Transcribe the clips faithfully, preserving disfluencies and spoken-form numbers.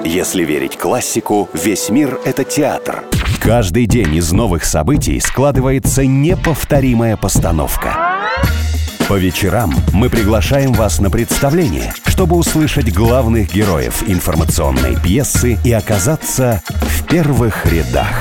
Если верить классику, весь мир — это театр. Каждый день из новых событий складывается неповторимая постановка. По вечерам мы приглашаем вас на представление, чтобы услышать главных героев информационной пьесы и оказаться в первых рядах.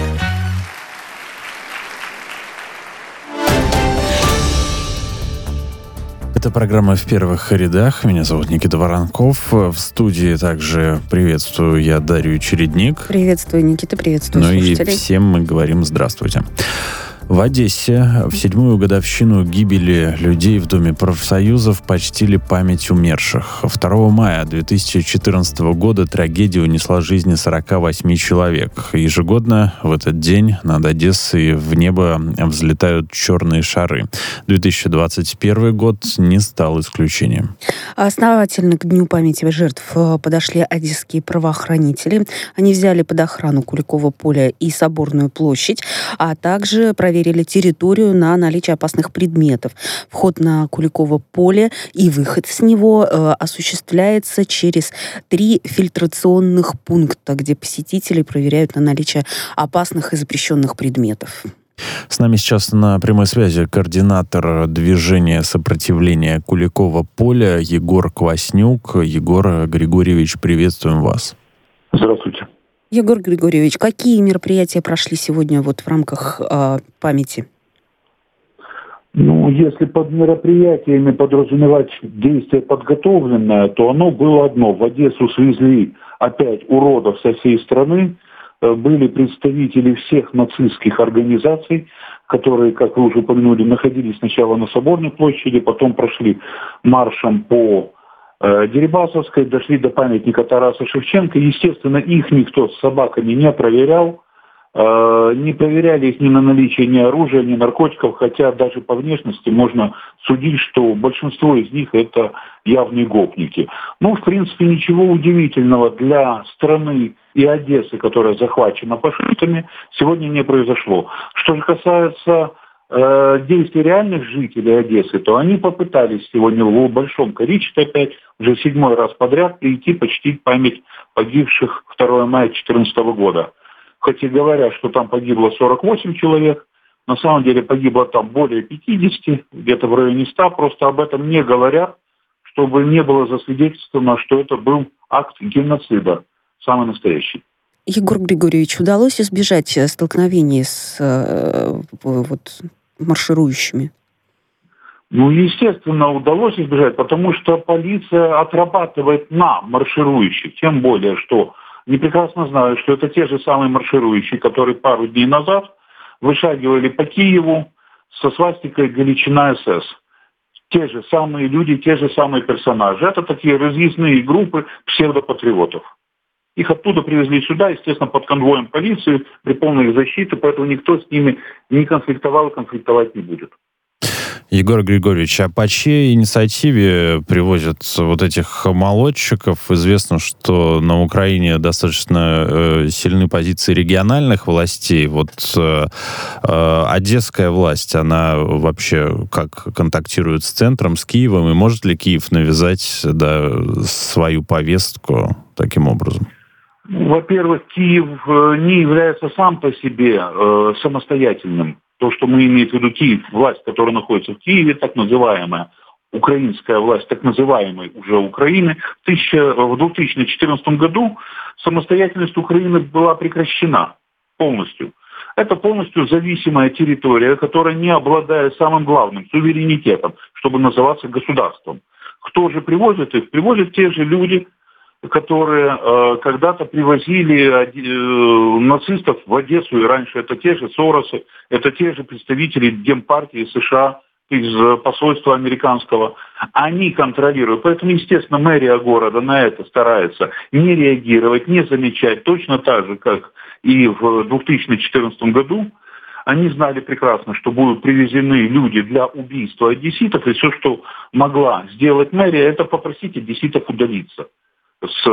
Это программа «В первых рядах». Меня зовут Никита Воронков. В студии также приветствую я Дарью Чередник. Приветствую, Никита, приветствую ну слушателей. Ну и всем мы говорим здравствуйте. В Одессе в седьмую годовщину гибели людей в Доме профсоюзов почтили память умерших. второго мая две тысячи четырнадцатого года трагедия унесла жизни сорока восьми человек. Ежегодно в этот день над Одессой в небо взлетают черные шары. две тысячи двадцать первый год не стал исключением. Основательно к Дню памяти жертв подошли одесские правоохранители. Они взяли под охрану Куликово поле и Соборную площадь, а также проверили территорию на наличие опасных предметов. Вход на Куликово поле и выход с него э, осуществляется через три фильтрационных пункта, где посетители проверяют на наличие опасных и запрещенных предметов. С нами сейчас на прямой связи координатор движения сопротивления Куликово поля Егор Кваснюк. Егор Григорьевич, приветствуем вас. Здравствуйте. Егор Григорьевич, какие мероприятия прошли сегодня вот в рамках э, памяти? Ну, если под мероприятиями подразумевать действие подготовленное, то оно было одно. В Одессу свезли опять уродов со всей страны. Были представители всех нацистских организаций, которые, как вы уже упомянули, находились сначала на Соборной площади, потом прошли маршем по Дерибасовской, дошли до памятника Тараса Шевченко. Естественно, их никто с собаками не проверял. Не проверяли их ни на наличие ни оружия, ни наркотиков, хотя даже по внешности можно судить, что большинство из них это явные гопники. Ну, в принципе, ничего удивительного для страны и Одессы, которая захвачена фашистами, сегодня не произошло. Что же касается действий реальных жителей Одессы, то они попытались сегодня в большом количестве опять, уже седьмой раз подряд, прийти почтить память погибших второго мая две тысячи четырнадцатого года. Хоть и говорят, что там погибло сорок восемь человек, на самом деле погибло там более пятьдесят, где-то в районе ста, просто об этом не говорят, чтобы не было засвидетельствовано, что это был акт геноцида, самый настоящий. Егор Григорьевич, удалось избежать столкновений с э, вот, марширующими? Ну, естественно, удалось избежать, потому что полиция отрабатывает на марширующих, тем более, что они прекрасно знают, что это те же самые марширующие, которые пару дней назад вышагивали по Киеву со свастикой «Галичина СС». Те же самые люди, те же самые персонажи. Это такие разъездные группы псевдопатриотов. Их оттуда привезли сюда, естественно, под конвоем полиции, при полной их защите, поэтому никто с ними не конфликтовал и конфликтовать не будет. Егор Григорьевич, а по чьей инициативе привозят вот этих молодчиков? Известно, что на Украине достаточно э, сильны позиции региональных властей. Вот э, э, одесская власть, она вообще как контактирует с центром, с Киевом? И может ли Киев навязать да, свою повестку таким образом? Во-первых, Киев не является сам по себе э, самостоятельным. То, что мы имеем в виду Киев, власть, которая находится в Киеве, так называемая украинская власть, так называемой уже Украины, в, тысяча, в две тысячи четырнадцатом году самостоятельность Украины была прекращена полностью. Это полностью зависимая территория, которая не обладает самым главным суверенитетом, чтобы называться государством. Кто же привозит их? Привозят те же люди, которые э, когда-то привозили э, нацистов в Одессу, и раньше это те же Соросы, это те же представители Демпартии США из э, посольства американского. Они контролируют. Поэтому, естественно, мэрия города на это старается не реагировать, не замечать. Точно так же, как и в две тысячи четырнадцатом году. Они знали прекрасно, что будут привезены люди для убийства одесситов, и все, что могла сделать мэрия, это попросить одесситов удалиться с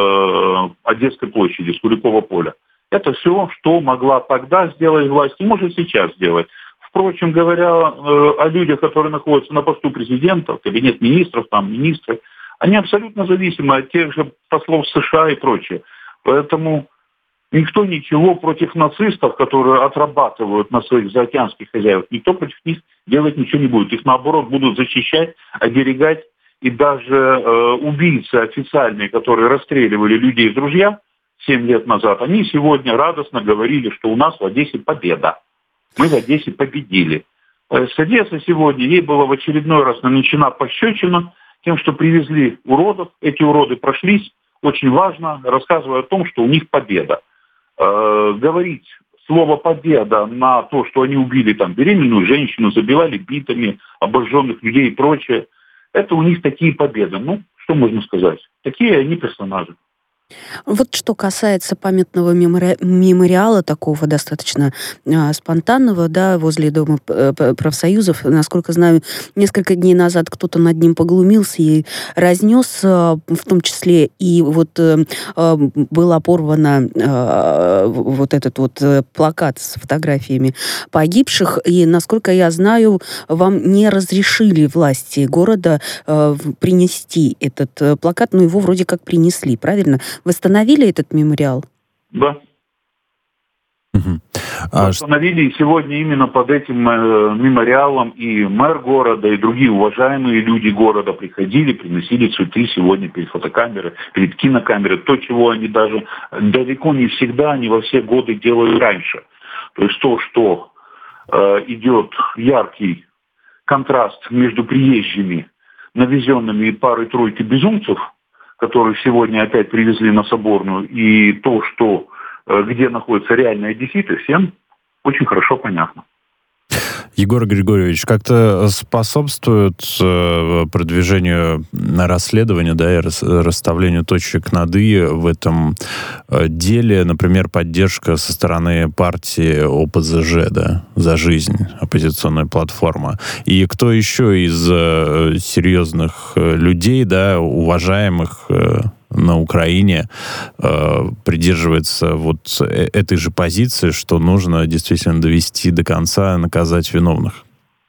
э, Одесской площади, с Куликово поля. Это все, что могла тогда сделать власть и может сейчас сделать. Впрочем, говоря э, о людях, которые находятся на посту президента, кабинет министров, там министры, Они абсолютно зависимы от тех же послов США и прочее. Поэтому никто ничего против нацистов, которые отрабатывают на своих заокеанских хозяевах, никто против них делать ничего не будет. Их, наоборот, будут защищать, оберегать. И даже э, убийцы официальные, которые расстреливали людей из ружья семь лет назад, они сегодня радостно говорили, что у нас в Одессе победа. Мы в Одессе победили. С Одессы сегодня ей было в очередной раз нанесена пощечина тем, что привезли уродов. Эти уроды прошлись. Очень важно, рассказывая о том, что у них победа. Э, говорить слово «победа» на то, что они убили там беременную женщину, забивали битами, обожженных людей и прочее, это у них такие победы. Ну, что можно сказать? Такие они персонажи. Вот что касается памятного мемори... мемориала, такого достаточно э, спонтанного, да, возле Дома профсоюзов, насколько знаю, несколько дней назад кто-то над ним поглумился и разнес, э, в том числе и вот э, э, была порвана э, вот этот вот э, плакат с фотографиями погибших, и, насколько я знаю, вам не разрешили власти города э, принести этот э, плакат, но его вроде как принесли, правильно? Восстановили этот мемориал? Да. Угу. Восстановили, и сегодня именно под этим э, мемориалом и мэр города, и другие уважаемые люди города приходили, приносили цветы сегодня перед фотокамерой, перед кинокамерой. То, чего они даже далеко не всегда, не во все годы делают раньше. То есть то, что э, идет яркий контраст между приезжими, навезенными и парой-тройкой безумцев, которых сегодня опять привезли на Соборную, и то, что, где находятся реальные одесситы, всем очень хорошо понятно. Егор Григорьевич, как-то способствует э, продвижению расследования, да, и рас, расставлению точек над «и» в этом э, деле, например, поддержка со стороны партии О Пэ Зэ Жэ, да, «За жизнь», оппозиционная платформа. И кто еще из э, серьезных э, людей, да, уважаемых э, на Украине э, придерживается вот этой же позиции, что нужно действительно довести до конца, наказать виновных?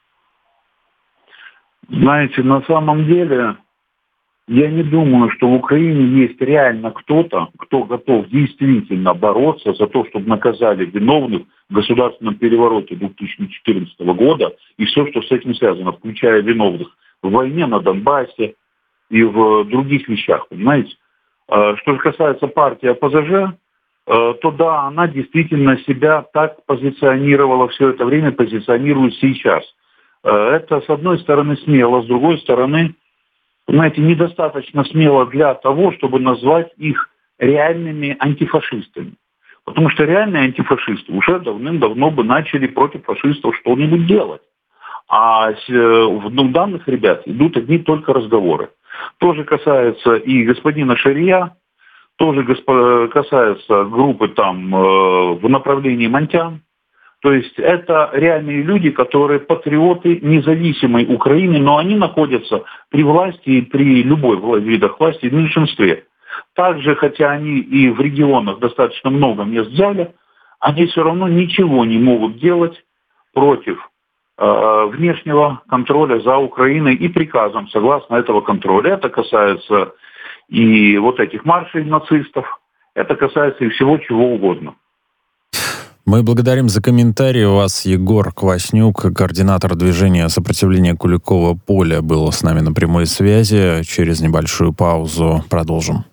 Знаете, на самом деле, я не думаю, что в Украине есть реально кто-то, кто готов действительно бороться за то, чтобы наказали виновных в государственном перевороте две тысячи четырнадцатого года и все, что с этим связано, включая виновных в войне на Донбассе и в других вещах, понимаете? Что же касается партии О Пэ Зэ Жэ, то да, она действительно себя так позиционировала все это время, позиционирует сейчас. Это, с одной стороны, смело, с другой стороны, знаете, недостаточно смело для того, чтобы назвать их реальными антифашистами. Потому что реальные антифашисты уже давным-давно бы начали против фашистов что-нибудь делать. А в данных ребят идут одни только разговоры. Тоже касается и господина Шария, тоже госпо- касается группы там э, в направлении Монтян. То есть это реальные люди, которые патриоты независимой Украины, но они находятся при власти и при любой видах власти в меньшинстве. Также, хотя они и в регионах достаточно много мест взяли, они все равно ничего не могут делать против внешнего контроля за Украиной и приказом согласно этого контроля. Это касается и вот этих маршей нацистов, это касается и всего чего угодно. Мы благодарим за комментарий. У вас Егор Кваснюк, координатор движения сопротивления Куликового поля, был с нами на прямой связи. Через небольшую паузу продолжим.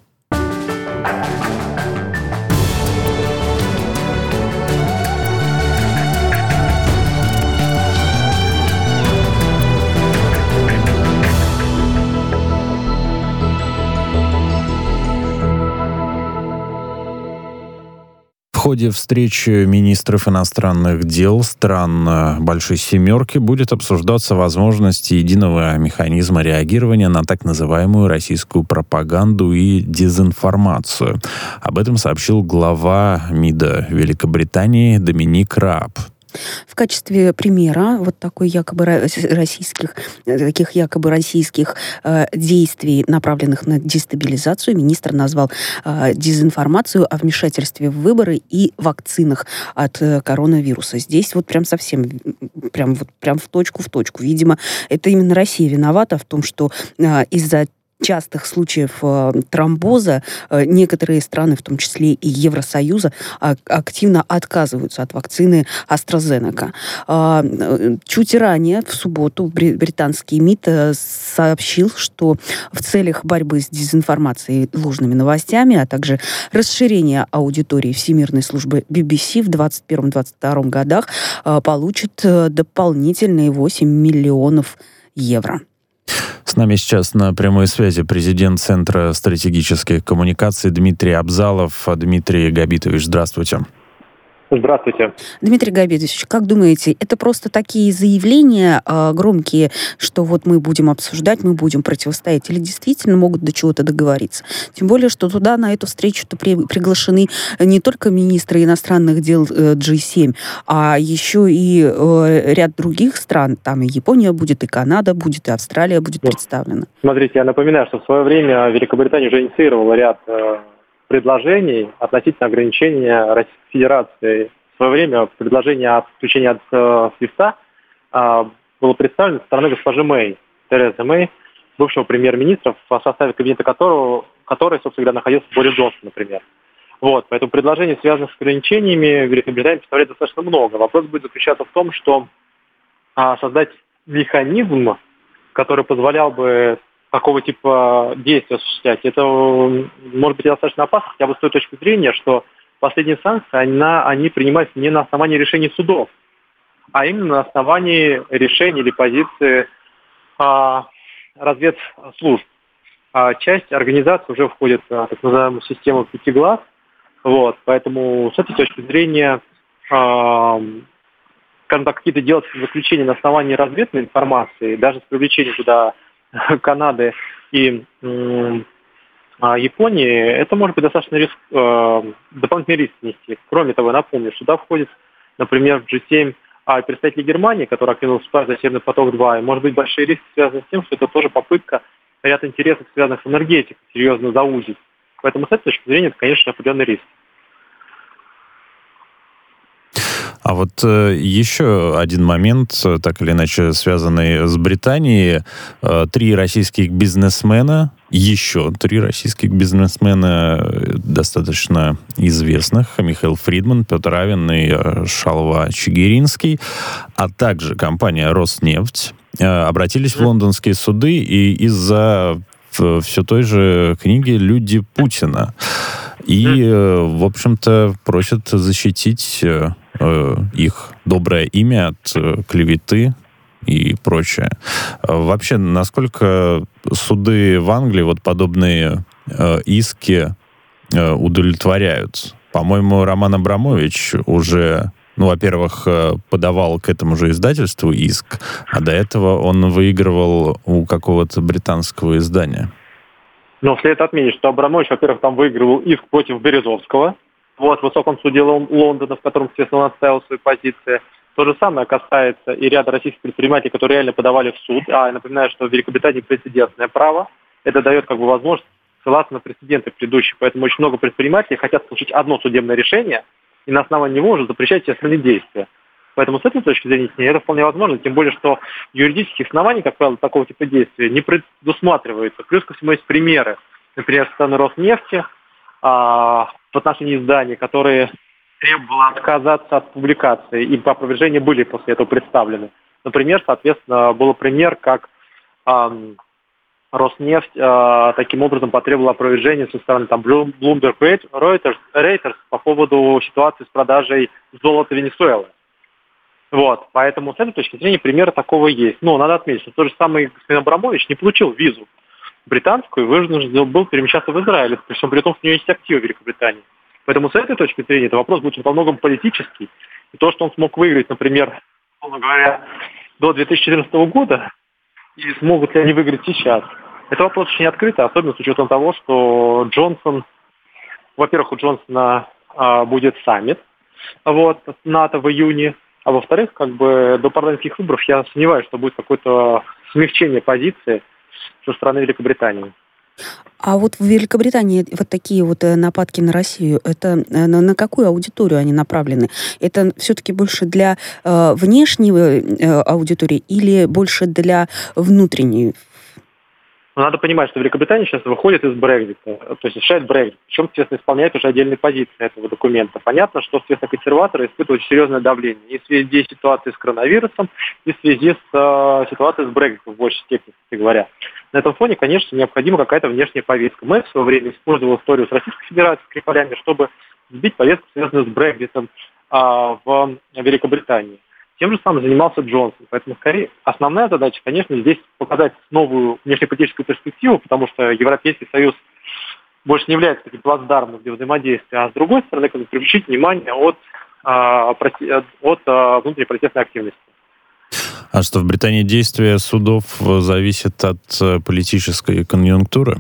В ходе встречи министров иностранных дел стран Большой Семерки будет обсуждаться возможность единого механизма реагирования на так называемую российскую пропаганду и дезинформацию. Об этом сообщил глава МИДа Великобритании Доминик Раб. В качестве примера вот такой якобы российских, таких якобы российских э, действий, направленных на дестабилизацию, министр назвал э, дезинформацию о вмешательстве в выборы и вакцинах от э, коронавируса. Здесь вот прям совсем, прям вот прям в точку в точку. Видимо, это именно Россия виновата в том, что э, из-за частых случаев э, тромбоза э, некоторые страны, в том числе и Евросоюза, а, активно отказываются от вакцины AstraZeneca. А, чуть ранее, в субботу, британский МИД э, сообщил, что в целях борьбы с дезинформацией и ложными новостями, а также расширения аудитории Всемирной службы би би си в двадцать первом — двадцать втором годах э, получит э, дополнительные восемь миллионов евро. С нами сейчас на прямой связи президент Центра стратегических коммуникаций Дмитрий Абзалов. Дмитрий Габитович, здравствуйте. Здравствуйте. Дмитрий Габитович, как думаете, это просто такие заявления э, громкие, что вот мы будем обсуждать, мы будем противостоять, или действительно могут до чего-то договориться? Тем более, что туда, на эту встречу-то при, приглашены не только министры иностранных дел э, джи семь, а еще и э, ряд других стран. Там и Япония будет, и Канада будет, и Австралия будет ну, представлена. Смотрите, я напоминаю, что в свое время Великобритания уже инициировала ряд э, предложений относительно ограничения Российской Федерации. В свое время предложение о отключении от э, свифта э, было представлено со стороны госпожи Мэй, Терезы Мэй, бывшего премьер-министра, в составе кабинета которого, который, собственно говоря, находился Борис Джонсон, например. Вот, поэтому предложений, связанных с ограничениями, в Великобритании представляет достаточно много. Вопрос будет заключаться в том, что э, создать механизм, который позволял бы какого типа действия осуществлять, это может быть достаточно опасно, хотя бы с той точки зрения, что последние санкции, они, они принимаются не на основании решений судов, а именно на основании решений или позиции а, разведслужб. А часть организаций уже входит в так называемую систему пяти глаз, вот, поэтому с этой точки зрения а, какие-то делать заключения на основании разведной информации, даже с привлечением туда Канады и э, Японии, это может быть достаточно риск, э, дополнительный риск нести. Кроме того, я напомню, сюда входит, например, в джи семь а представители Германии, которые активно выступают за Северный поток-два, и может быть большие риски связаны с тем, что это тоже попытка ряд интересов, связанных с энергетикой, серьезно заузить. Поэтому с этой точки зрения это, конечно, определенный риск. А вот э, еще один момент, так или иначе связанный с Британией. Э, три российских бизнесмена, еще три российских бизнесмена достаточно известных, Михаил Фридман, Петр Авен и э, Шалва Чигиринский, а также компания «Роснефть», э, обратились в лондонские суды и из-за э, все той же книги «Люди Путина». И, э, в общем-то, просят защитить э, их доброе имя от э, клеветы и прочее. Вообще, насколько суды в Англии вот подобные э, иски э, удовлетворяют? По-моему, Роман Абрамович уже, ну, во-первых, подавал к этому же издательству иск, а до этого он выигрывал у какого-то британского издания. Но следует отметить, что Абрамович, во-первых, там выигрывал иск против Березовского, вот, в высоком суде Лондона, в котором, естественно, он отставил свои позиции. То же самое касается и ряда российских предпринимателей, которые реально подавали в суд. А я напоминаю, что в Великобритании прецедентное право. Это дает как бы возможность ссылаться на прецеденты предыдущие. Поэтому очень много предпринимателей хотят получить одно судебное решение и на основании него уже запрещать все остальные действия. Поэтому с этой точки зрения это вполне возможно, тем более, что юридических оснований, как правило, такого типа действия не предусматривается. Плюс ко всему есть примеры, например, со стороны Роснефти а, в отношении изданий, которые требовали отказаться от публикации, и по опровержению были после этого представлены. Например, соответственно, был пример, как а, Роснефть а, таким образом потребовала опровержения со стороны там, Bloomberg Reuters, Reuters по поводу ситуации с продажей золота Венесуэлы. Вот, поэтому с этой точки зрения примеры такого есть. Но надо отметить, что тот же самый господин Абрамович не получил визу британскую и вынужден был перемещаться в Израиль, причем при том, что у него есть активы в Великобритании. Поэтому с этой точки зрения это вопрос будет во многом политический. И то, что он смог выиграть, например, условно говоря, до две тысячи четырнадцатого года, и смогут ли они выиграть сейчас, это вопрос очень открытый, особенно с учетом того, что Джонсон, во-первых, у Джонсона а, будет саммит вот, НАТО в июне, а во-вторых, как бы до парламентских выборов я сомневаюсь, что будет какое-то смягчение позиции со стороны Великобритании. А вот в Великобритании вот такие вот нападки на Россию, это на, на какую аудиторию они направлены? Это все-таки больше для э, внешней э, аудитории или больше для внутренней? Но надо понимать, что Великобритания сейчас выходит из Брексита, то есть решает Брексит, причем, естественно, исполняет уже отдельные позиции этого документа. Понятно, что, естественно, консерваторы испытывают серьезное давление и в связи с ситуацией с коронавирусом, и в связи с э, ситуацией с Брекситом в большей степени, кстати говоря. На этом фоне, конечно, необходима какая-то внешняя повестка. Мэй в свое время использовал историю с Российской Федерацией, с Скрипалями, чтобы сбить повестку, связанную с Брекситом э, в Великобритании. Тем же самым занимался Джонсон. Поэтому, скорее, основная задача, конечно, здесь показать новую внешнеполитическую перспективу, потому что Европейский Союз больше не является таким плацдармом для взаимодействия, а с другой стороны, как бы привлечить внимание от, от, от внутренней протестной активности. А что, в Британии действие судов зависит от политической конъюнктуры?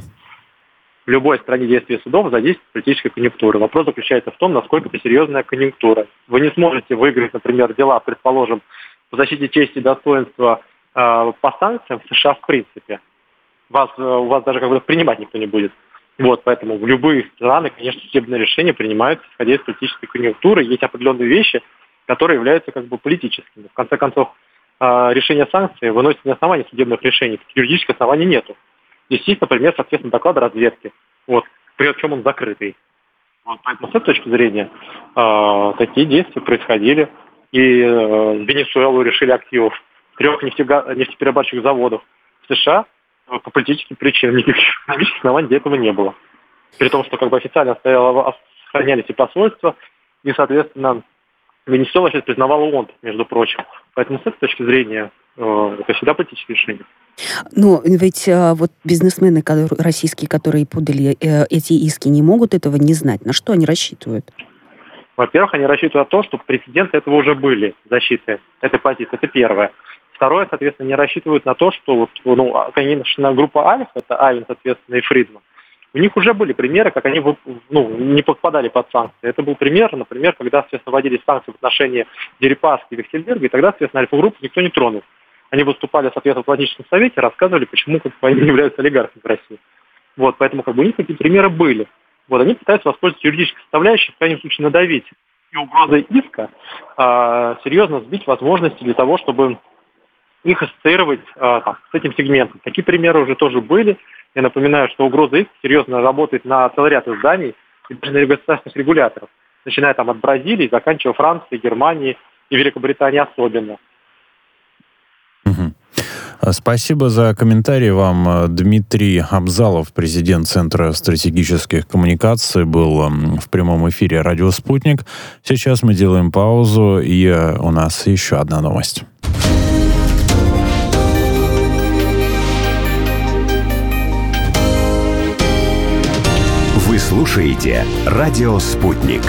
В любой стране действия судов зависит от политической конъюнктуры. Вопрос заключается в том, насколько это серьезная конъюнктура. Вы не сможете выиграть, например, дела, предположим, по защите чести и достоинства э, по санкциям в США в принципе. Вас, э, у вас даже как бы принимать никто не будет. Вот, поэтому в любые страны, конечно, судебные решения принимаются, исходя из политической конъюнктуры. Есть определенные вещи, которые являются как бы политическими. В конце концов, э, решение санкций выносится на основании судебных решений. Юридических оснований нету. Здесь есть, например, соответственно, доклад разведки. Вот, причем он закрытый. Вот, поэтому с этой точки зрения э, такие действия происходили. И э, в Венесуэлу решили активов трех нефтега- нефтеперерабатывающих заводов. В США э, по политическим причинам никаких экономических оснований для этого не было. При том, что как бы официально стояло, сохранялись и посольства, и, соответственно, Венесуэла сейчас признавала ООН, между прочим. Поэтому с этой точки зрения э, это всегда политические решения. Но ведь а, вот бизнесмены которые, российские, которые подали э, эти иски, не могут этого не знать. На что они рассчитывают? Во-первых, они рассчитывают на то, что прецеденты этого уже были, защиты этой позиции. Это первое. Второе, соответственно, они рассчитывают на то, что вот, ну, конечно, группа Альф, это Авен, соответственно, и Фридман, у них уже были примеры, как они ну, не подпадали под санкции. Это был пример, например, когда, соответственно, вводились санкции в отношении Дерипаски и Вехтельберга, и тогда, соответственно, Альфа-группу никто не тронул. Они выступали, соответственно, в Атлантическом совете, рассказывали, почему как бы, они являются олигархами в России. Вот, поэтому как бы, у них такие примеры были. Вот, они пытаются воспользоваться юридической составляющей, в крайнем случае надавить. И угрозой иска а, серьезно сбить возможности для того, чтобы их ассоциировать а, там, с этим сегментом. Такие примеры уже тоже были. Я напоминаю, что угроза иска серьезно работает на целый ряд изданий и даже на государственных регуляторов, начиная там, от Бразилии, заканчивая Францией, Германией и Великобританией особенно. Спасибо за комментарий вам. Дмитрий Абзалов, президент Центра стратегических коммуникаций, был в прямом эфире «Радио Спутник». Сейчас мы делаем паузу, и у нас еще одна новость. Вы слушаете «Радио Спутник».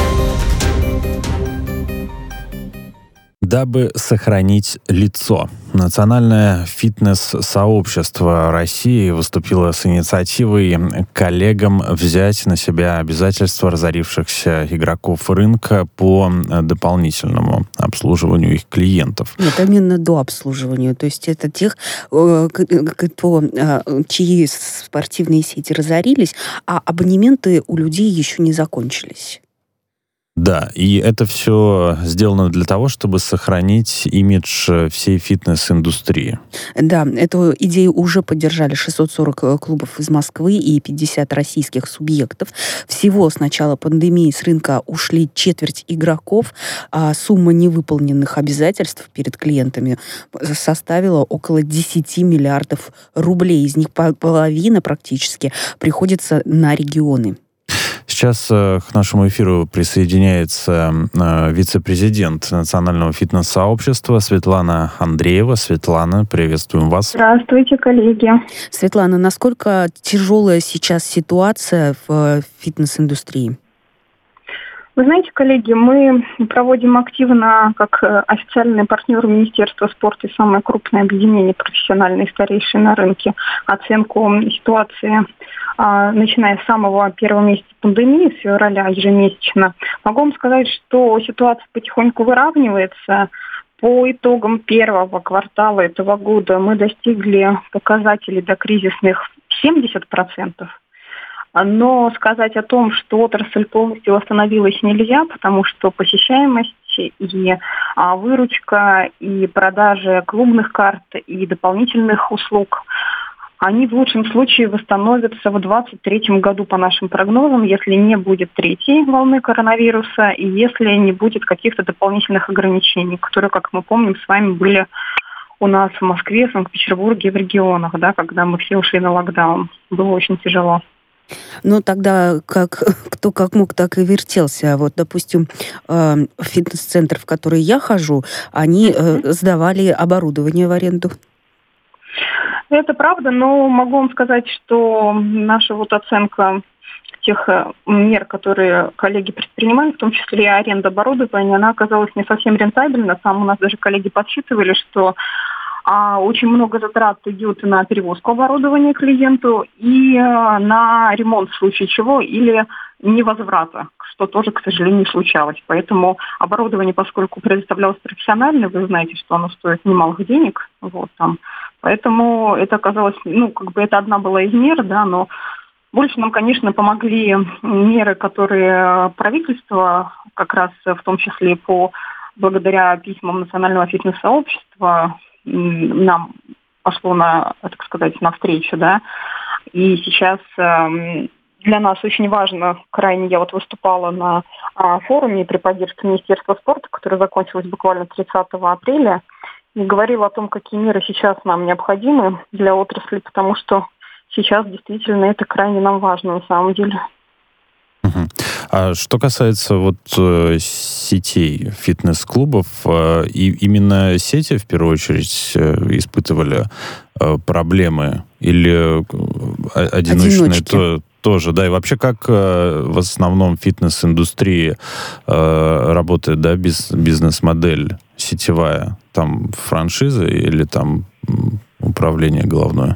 Дабы сохранить лицо, Национальное фитнес-сообщество России выступило с инициативой коллегам взять на себя обязательства разорившихся игроков рынка по дополнительному обслуживанию их клиентов. Нет, именно до обслуживания. То есть это тех, кто, чьи спортивные сети разорились, а абонементы у людей еще не закончились. Да, и это все сделано для того, чтобы сохранить имидж всей фитнес-индустрии. Да, эту идею уже поддержали шестьсот сорок клубов из Москвы и пятьдесят российских субъектов. Всего с начала пандемии с рынка ушли четверть игроков, а сумма невыполненных обязательств перед клиентами составила около десять миллиардов рублей. Из них половина практически приходится на регионы. Сейчас к нашему эфиру присоединяется вице-президент Национального фитнес-сообщества Светлана Андреева. Светлана, приветствуем вас. Здравствуйте, коллеги. Светлана, насколько тяжелая сейчас ситуация в фитнес-индустрии? Вы знаете, коллеги, мы проводим активно, как официальный партнер Министерства спорта и самое крупное объединение профессиональной старейшей на рынке, оценку ситуации, начиная с самого первого месяца пандемии, с февраля ежемесячно. Могу вам сказать, что ситуация потихоньку выравнивается. По итогам первого квартала этого года мы достигли показателей докризисных семьдесят процентов. Но сказать о том, что отрасль полностью восстановилась, нельзя, потому что посещаемость и а, выручка, и продажи клубных карт, и дополнительных услуг они в лучшем случае восстановятся в двадцать третьем году по нашим прогнозам, если не будет третьей волны коронавируса и если не будет каких-то дополнительных ограничений, которые, как мы помним, с вами были у нас в Москве, в Санкт-Петербурге, в регионах, да, когда мы все ушли на локдаун. Было очень тяжело. Ну, тогда как, кто как мог, так и вертелся. Вот, допустим, э, фитнес-центр, в который я хожу, они э, сдавали оборудование в аренду. Это правда, но могу вам сказать, что наша вот оценка тех мер, которые коллеги предпринимали, в том числе и аренда оборудования, она оказалась не совсем рентабельна. Там у нас даже коллеги подсчитывали, что а, очень много затрат идет на перевозку оборудования клиенту и а, на ремонт в случае чего или невозврата, что тоже, к сожалению, случалось. Поэтому оборудование, поскольку предоставлялось профессионально, вы знаете, что оно стоит немалых денег, вот там. Поэтому это оказалось, ну, как бы это одна была из мер, да, но больше нам, конечно, помогли меры, которые правительство, как раз в том числе по благодаря письмам Национального фитнес-сообщества, нам пошло на, так сказать, навстречу, да. И сейчас для нас очень важно, крайне я вот выступала на форуме при поддержке Министерства спорта, который закончился буквально тридцатого апреля, и говорила о том, какие меры сейчас нам необходимы для отрасли, потому что сейчас действительно это крайне нам важно на самом деле. Uh-huh. А что касается вот э, сетей фитнес-клубов, э, и именно сети в первую очередь э, испытывали э, проблемы или э, одиночные то, тоже, да, и вообще как э, в основном фитнес-индустрии э, работает, да, биз, бизнес-модель сетевая, там франшиза или там управление головное?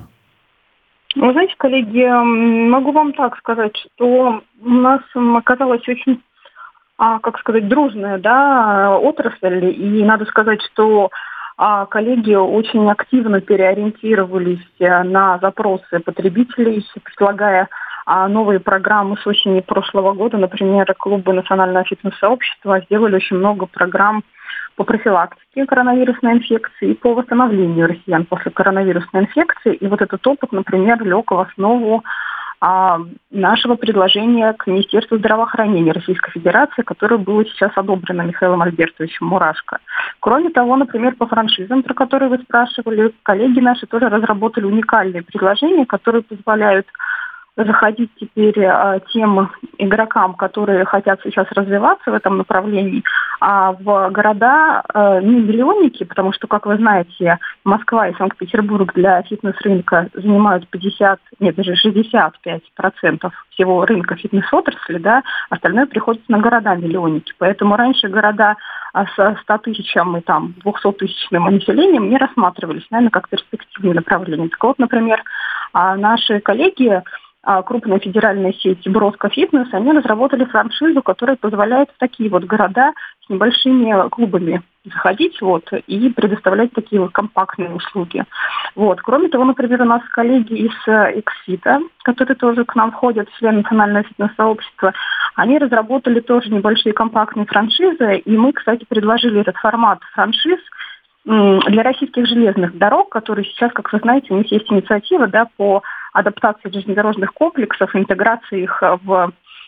Вы знаете, коллеги, могу вам так сказать, что у нас оказалась очень, как сказать, дружная, да, отрасль, и надо сказать, что коллеги очень активно переориентировались на запросы потребителей, предлагая новые программы с осени прошлого года. Например, клубы Национального фитнес-сообщества сделали очень много программ по профилактике коронавирусной инфекции и по восстановлению россиян после коронавирусной инфекции. И вот этот опыт, например, лег в основу а, нашего предложения к Министерству здравоохранения Российской Федерации, которое было сейчас одобрено Михаилом Альбертовичем Мурашко. Кроме того, например, по франшизам, про которые вы спрашивали, коллеги наши тоже разработали уникальные предложения, которые позволяют заходить теперь а, тем игрокам, которые хотят сейчас развиваться в этом направлении, а в города а, не миллионники, потому что, как вы знаете, Москва и Санкт-Петербург для фитнес-рынка занимают пятьдесят, нет, даже шестьдесят пять процентов всего рынка фитнес-отрасли, да, остальное приходится на города-миллионники. Поэтому раньше города с ста тысячами, там, двухсоттысячным населением не рассматривались, наверное, как перспективные направления. Так вот, например, наши коллеги, крупная федеральная сеть Броско Фитнес, они разработали франшизу, которая позволяет в такие вот города с небольшими клубами заходить вот, и предоставлять такие вот компактные услуги. Вот. Кроме того, например, у нас коллеги из Эксфита, которые тоже к нам входят, члены Национального фитнес-сообщества, они разработали тоже небольшие компактные франшизы, и мы, кстати, предложили этот формат франшиз для российских железных дорог, которые сейчас, как вы знаете, у них есть инициатива, да, по адаптации железнодорожных комплексов, интеграции их в,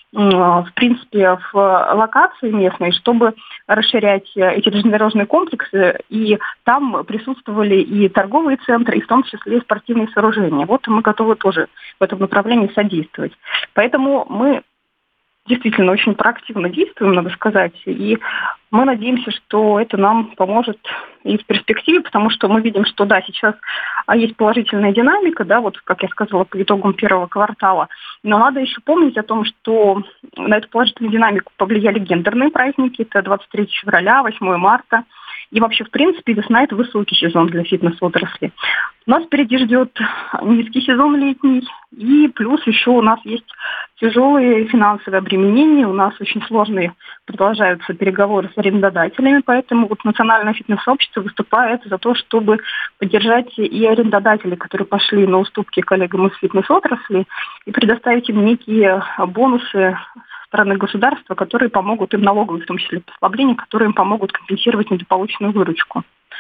в принципе, в локации местные, чтобы расширять эти железнодорожные комплексы, и там присутствовали и торговые центры, и в том числе и спортивные сооружения. Вот мы готовы тоже в этом направлении содействовать. Поэтому мы действительно очень проактивно действуем, надо сказать, и мы надеемся, что это нам поможет и в перспективе, потому что мы видим, что да, сейчас есть положительная динамика, да, вот как я сказала, по итогам первого квартала, но надо еще помнить о том, что на эту положительную динамику повлияли гендерные праздники, это двадцать третьего февраля, восьмого марта, и вообще, в принципе, весна – это высокий сезон для фитнес-отрасли. У нас впереди ждет низкий сезон летний, и плюс еще у нас есть тяжелые финансовые обременения, у нас очень сложные продолжаются переговоры с арендодателями, поэтому вот Национальное фитнес-сообщество выступает за то, чтобы поддержать и арендодателей, которые пошли на уступки коллегам из фитнес-отрасли, и предоставить им некие бонусы стороны государства, которые помогут им, налоговые, в том числе послабления, которые им помогут компенсировать недополученную выручку.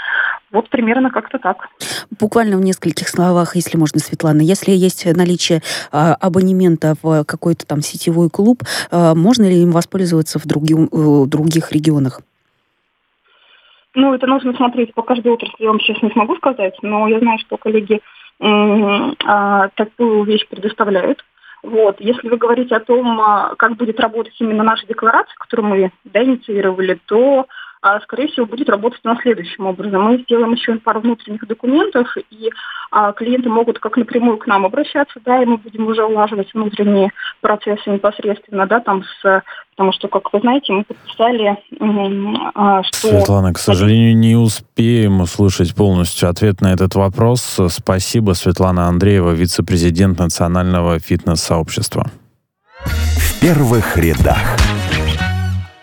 Вот примерно как-то так. Буквально в нескольких словах, если можно, Светлана. Если есть наличие а, абонемента в какой-то там сетевой клуб, а, можно ли им воспользоваться в други, в других регионах? Ну, это нужно смотреть по каждой отрасли, я вам сейчас не смогу сказать, но я знаю, что коллеги м- а, такую вещь предоставляют. Вот. Если вы говорите о том, как будет работать именно наша декларация, которую мы да, инициировали, то, скорее всего, будет работать она следующим образом. Мы сделаем еще пару внутренних документов, и а, клиенты могут как напрямую к нам обращаться, да, и мы будем уже улаживать внутренние процессы непосредственно, да, там с... Потому что, как вы знаете, мы подписали, а, что... Светлана, к сожалению, не успеем услышать полностью ответ на этот вопрос. Спасибо, Светлана Андреева, вице-президент Национального фитнес-сообщества. В первых рядах.